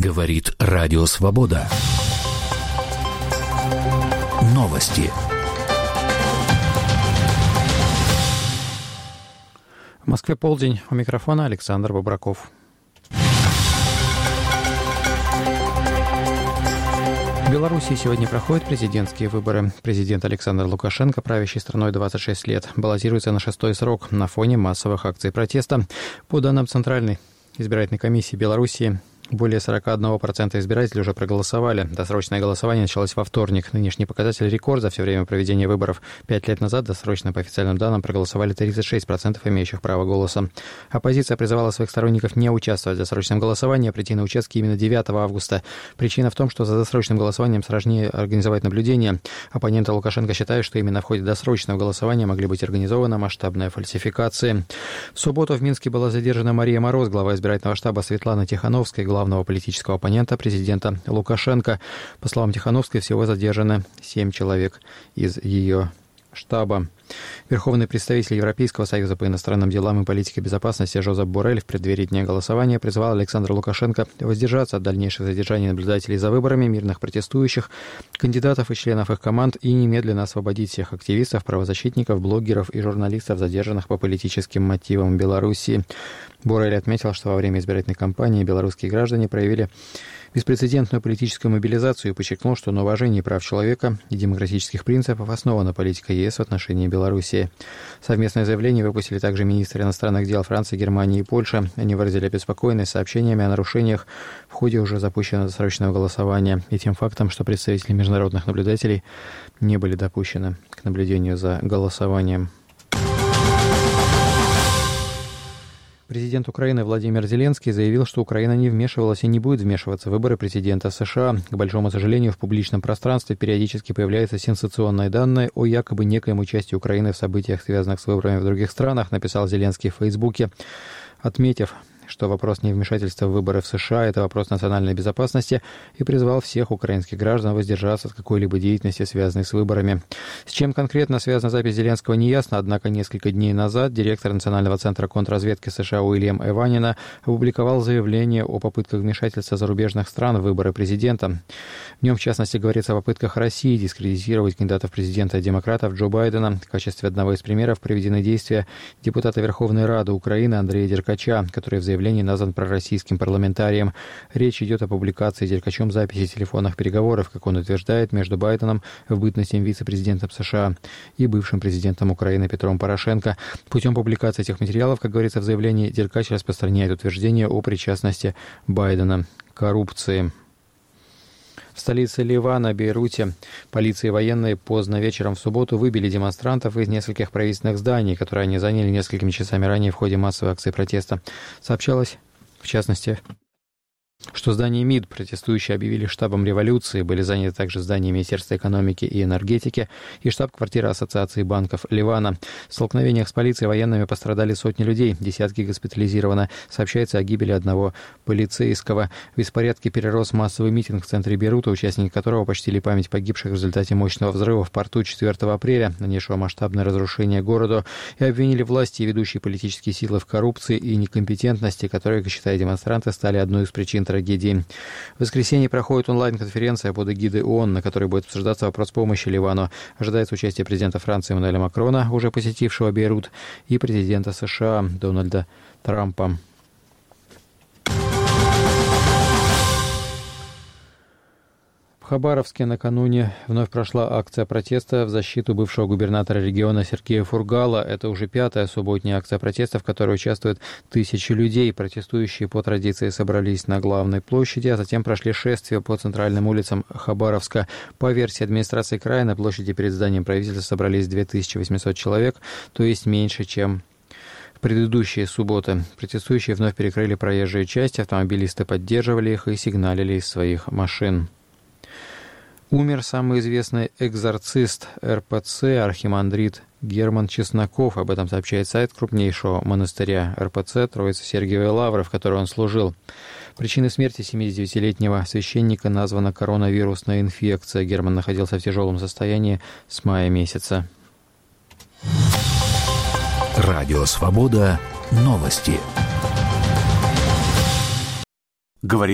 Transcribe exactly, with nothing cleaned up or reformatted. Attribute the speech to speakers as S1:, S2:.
S1: Говорит Радио Свобода. Новости.
S2: В Москве полдень. У микрофона Александр Бобраков. В Беларуси сегодня проходят президентские выборы. Президент Александр Лукашенко, правящий страной двадцать шесть лет, баллотируется на шестой срок на фоне массовых акций протеста. По данным Центральной избирательной комиссии Беларуси, более сорок один процент избирателей уже проголосовали. Досрочное голосование началось во вторник. Нынешний показатель рекорд за все время проведения выборов. Пять лет назад досрочно, по официальным данным, проголосовали тридцать шесть процентов имеющих право голоса. Оппозиция призывала своих сторонников не участвовать в досрочном голосовании, а прийти на участки именно девятого августа. Причина в том, что за досрочным голосованием сложнее организовать наблюдение. Оппоненты Лукашенко считают, что именно в ходе досрочного голосования могли быть организованы масштабные фальсификации. В субботу в Минске была задержана Мария Мороз, глава избирательного штаба Светлана Тихановская, главного политического оппонента президента Лукашенко. По словам Тихановской, всего задержаны семь человек из ее штаба. Верховный представитель Европейского союза по иностранным делам и политике безопасности Жозеп Боррель в преддверии дня голосования призвал Александра Лукашенко воздержаться от дальнейших задержаний наблюдателей за выборами, мирных протестующих, кандидатов и членов их команд и немедленно освободить всех активистов, правозащитников, блогеров и журналистов, задержанных по политическим мотивам в Беларуси. Боррель отметил, что во время избирательной кампании белорусские граждане проявили беспрецедентную политическую мобилизацию и подчеркнул, что на уважении прав человека и демократических принципов основана политика ЕС в отношении Белоруссии. Совместное заявление выпустили также министры иностранных дел Франции, Германии и Польши. Они выразили обеспокоенность сообщениями о нарушениях в ходе уже запущенного досрочного голосования и тем фактом, что представители международных наблюдателей не были допущены к наблюдению за голосованием. Президент Украины Владимир Зеленский заявил, что Украина не вмешивалась и не будет вмешиваться в выборы президента США. К большому сожалению, в публичном пространстве периодически появляются сенсационные данные о якобы некоем участии Украины в событиях, связанных с выборами в других странах, написал Зеленский в Фейсбуке, отметив, что вопрос невмешательства в выборы в США – это вопрос национальной безопасности, и призвал всех украинских граждан воздержаться от какой-либо деятельности, связанной с выборами. С чем конкретно связана запись Зеленского, не ясно, однако несколько дней назад директор Национального центра контрразведки США Уильям Эванина опубликовал заявление о попытках вмешательства зарубежных стран в выборы президента. В нем, в частности, говорится о попытках России дискредитировать кандидата в президента демократов Джо Байдена. В качестве одного из примеров приведены действия депутата Верховной Рады Украины Андрея Деркача, который в заявлении назван пророссийским парламентарием. Речь идет о публикации Деркачем записи телефонных переговоров, как он утверждает, между Байденом, в бытность им вице-президентом США, и бывшим президентом Украины Петром Порошенко. Путем публикации этих материалов, как говорится в заявлении, Деркач распространяет утверждение о причастности Байдена к коррупции. В столице Ливана, Бейруте, полиция и военные поздно вечером в субботу выбили демонстрантов из нескольких правительственных зданий, которые они заняли несколькими часами ранее в ходе массовой акции протеста. Сообщалось, в частности, что здание МИД протестующие объявили штабом революции, были заняты также здания Министерства экономики и энергетики и штаб-квартира Ассоциации банков Ливана. В столкновениях с полицией и военными пострадали сотни людей, десятки госпитализировано. Сообщается о гибели одного полицейского. В беспорядке перерос массовый митинг в центре Бейрута, участники которого почтили память погибших в результате мощного взрыва в порту четвёртого апреля, нанесшего масштабное разрушение городу, и обвинили власти и ведущие политические силы в коррупции и некомпетентности, которые, как считают демонстранты, стали одной из причин трагедии. В воскресенье проходит онлайн-конференция под эгидой ООН, на которой будет обсуждаться вопрос помощи Ливану. Ожидается участие президента Франции Эммануэля Макрона, уже посетившего Бейрут, и президента США Дональда Трампа. В Хабаровске накануне вновь прошла акция протеста в защиту бывшего губернатора региона Сергея Фургала. Это уже пятая субботняя акция протеста, в которой участвуют тысячи людей. Протестующие по традиции собрались на главной площади, а затем прошли шествие по центральным улицам Хабаровска. По версии администрации края, на площади перед зданием правительства собрались две тысячи восемьсот человек, то есть меньше, чем в предыдущие субботы. Протестующие вновь перекрыли проезжие части, автомобилисты поддерживали их и сигналили из своих машин. Умер самый известный экзорцист эр пэ цэ, архимандрит Герман Чесноков. Об этом сообщает сайт крупнейшего монастыря эр пэ цэ Троицы Сергиевой Лавры, в которой он служил. Причиной смерти семидесятидевятилетнего священника названа коронавирусная инфекция. Герман находился в тяжелом состоянии с мая месяца.
S1: Радио Свобода. Новости. Говорит